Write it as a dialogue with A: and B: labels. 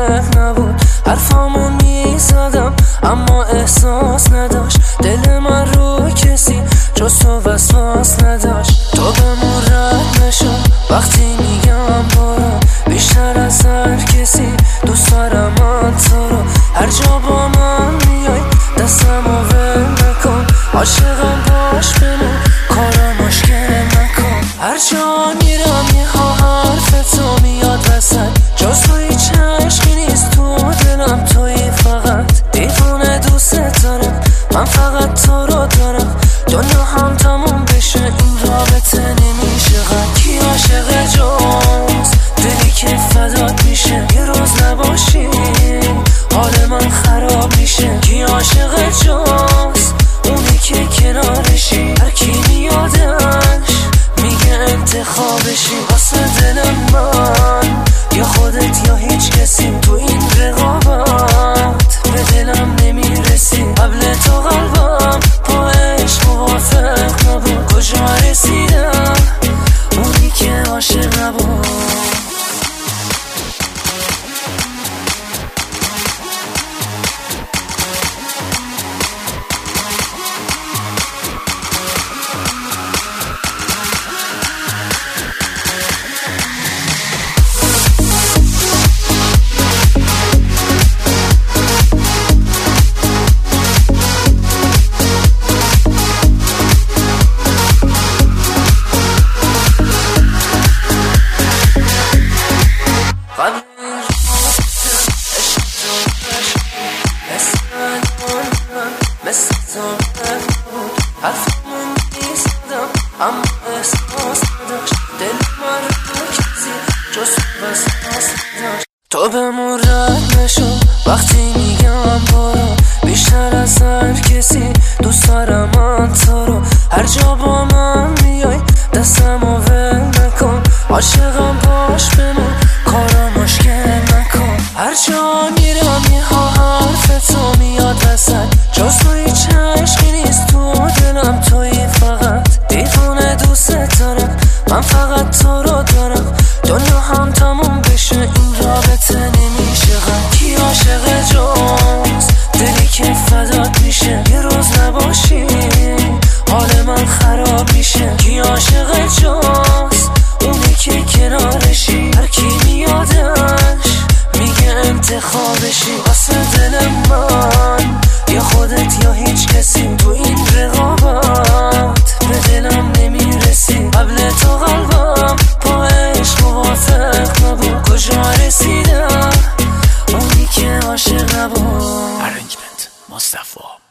A: موافق نبود. حرفامون میزدم اما احساس نداشت. دل من رو کسی جز تو وسواس نداشت. تو بهمون رد نشو وقتی میگم برو، بیشتر از هر کسی دوست دارم من تو رو. هر جا با من میای دستمو ول نکن، عاشقم باش بمون کارا مشکل نکن. هر جا میرم یه حرف تو میاد وسط، جز تو هیچ عشقی نیست تو دلم، تویی فقط. دیوونه دوست دارم من، فقط تو رو دارم. دنیا هم تموم بشه این رابطه نمیشه غم. کی عاشق جز دلی که فدات میشه، یه روز نباشی حال من خراب میشه. کی عاشق جز اونی که کنارشی، هر کی میادش میگه انتخابشی. واسه دل من یا خودت یا هیچ کسی، تو این رقابت به دلم نمیرسی. قبل تو قلبم با عشق موافق نبود، کجا رسیدم اونی که عاشق نبود. حرفمون میزدم اما احساس نداشت. دل من رو کسی جز وسواس نداشت. تو بهمون رد نشو وقتی میگم برو، بیشتر از هر کسی دوست دارم من تو رو. هر جا با من میای دستمو ول نکن، عاشقم باش بمون کارا مشکل نکن. هر جا میرم یه حرف تو میاد وسط، جز تو هیچ عشقی نیست تو دلم، تویی فقط. دیوونه دوست دارم من، فقط تو رو دارم. دنیا هم تموم بشه این رابطه نمیشه غم. کی عاشق جز دلی که فدات میشه، یه روز نباشی حال من خراب میشه. کی عاشق جز اونی که کنارشی، هر کی میادش میگه انتخابشی. واسه دل من یا خودت یا هیچ کسی، تو این رقابت به دلم نمیرسی. قبل تو قلبم با عشق موافق نبود، کجا رسیدم اونی که عاشق نبود.
B: Arrangement مصطفی